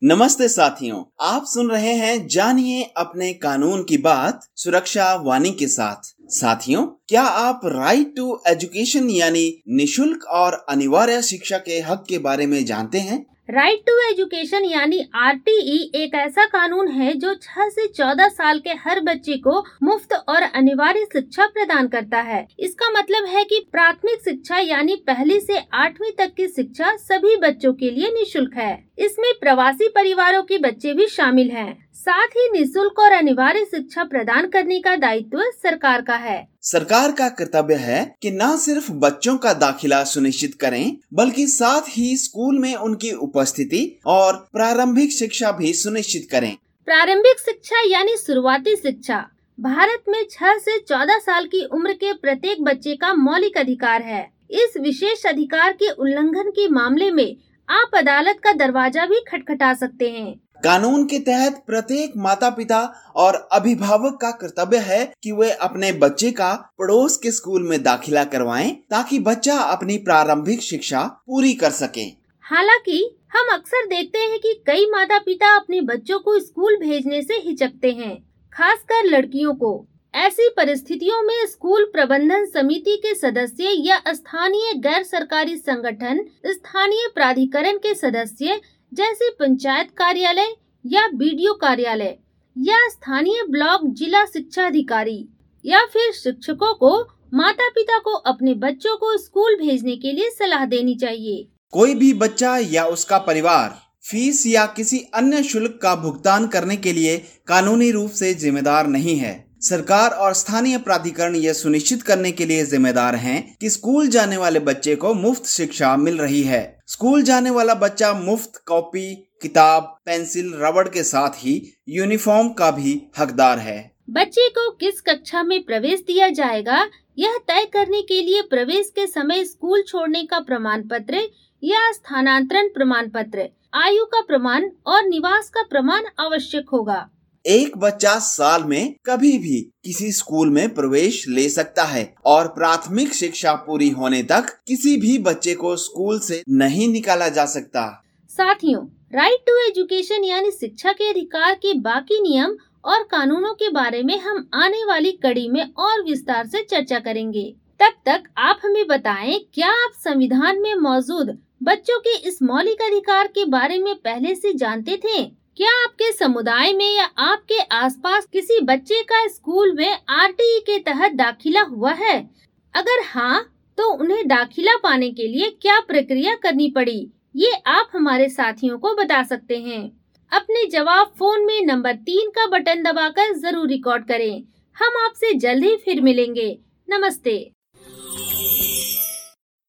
नमस्ते साथियों, आप सुन रहे हैं जानिए अपने कानून की बात सुरक्षा वाणी के साथ। साथियों, क्या आप राइट टू एजुकेशन यानी निशुल्क और अनिवार्य शिक्षा के हक के बारे में जानते हैं? राइट टू एजुकेशन यानी RTE एक ऐसा कानून है जो 6 से 14 साल के हर बच्चे को मुफ्त और अनिवार्य शिक्षा प्रदान करता है। इसका मतलब है कि प्राथमिक शिक्षा यानी 1 से 8वीं तक की शिक्षा सभी बच्चों के लिए निशुल्क है। इसमें प्रवासी परिवारों के बच्चे भी शामिल हैं। साथ ही निशुल्क और अनिवार्य शिक्षा प्रदान करने का दायित्व सरकार का है। सरकार का कर्तव्य है कि न सिर्फ बच्चों का दाखिला सुनिश्चित करें, बल्कि साथ ही स्कूल में उनकी उपस्थिति और प्रारंभिक शिक्षा भी सुनिश्चित करें। प्रारंभिक शिक्षा यानी शुरुआती शिक्षा भारत में 6 से 14 साल की उम्र के प्रत्येक बच्चे का मौलिक अधिकार है। इस विशेष अधिकार के उल्लंघन के मामले में आप अदालत का दरवाजा भी खटखटा सकते हैं। कानून के तहत प्रत्येक माता पिता और अभिभावक का कर्तव्य है कि वे अपने बच्चे का पड़ोस के स्कूल में दाखिला करवाएं, ताकि बच्चा अपनी प्रारंभिक शिक्षा पूरी कर सके। हालांकि हम अक्सर देखते हैं कि कई माता पिता अपने बच्चों को स्कूल भेजने से हिचकते हैं, खासकर लड़कियों को। ऐसी परिस्थितियों में स्कूल प्रबंधन समिति के सदस्य या स्थानीय गैर सरकारी संगठन, स्थानीय प्राधिकरण के सदस्य जैसे पंचायत कार्यालय या BDO कार्यालय या स्थानीय ब्लॉक जिला शिक्षा अधिकारी या फिर शिक्षकों को माता पिता को अपने बच्चों को स्कूल भेजने के लिए सलाह देनी चाहिए। कोई भी बच्चा या उसका परिवार फीस या किसी अन्य शुल्क का भुगतान करने के लिए कानूनी रूप से जिम्मेदार नहीं है। सरकार और स्थानीय प्राधिकरण यह सुनिश्चित करने के लिए जिम्मेदार हैं कि स्कूल जाने वाले बच्चे को मुफ्त शिक्षा मिल रही है। स्कूल जाने वाला बच्चा मुफ्त कॉपी, किताब, पेंसिल, रबड़ के साथ ही यूनिफॉर्म का भी हकदार है। बच्चे को किस कक्षा में प्रवेश दिया जाएगा, यह तय करने के लिए प्रवेश के समय स्कूल छोड़ने का प्रमाण पत्र या स्थानांतरण प्रमाण पत्र, आयु का प्रमाण और निवास का प्रमाण आवश्यक होगा। एक बच्चा साल में कभी भी किसी स्कूल में प्रवेश ले सकता है और प्राथमिक शिक्षा पूरी होने तक किसी भी बच्चे को स्कूल से नहीं निकाला जा सकता। साथियों, राइट टू एजुकेशन यानी शिक्षा के अधिकार के बाकी नियम और कानूनों के बारे में हम आने वाली कड़ी में और विस्तार से चर्चा करेंगे। तब तक आप हमें बताएं, क्या आप संविधान में मौजूद बच्चों के इस मौलिक अधिकार के बारे में पहले से जानते थे? क्या आपके समुदाय में या आपके आसपास किसी बच्चे का स्कूल में RTE के तहत दाखिला हुआ है? अगर हाँ, तो उन्हें दाखिला पाने के लिए क्या प्रक्रिया करनी पड़ी, ये आप हमारे साथियों को बता सकते हैं। अपने जवाब फोन में नंबर 3 का बटन दबाकर जरूर रिकॉर्ड करें। हम आपसे जल्द ही फिर मिलेंगे। नमस्ते।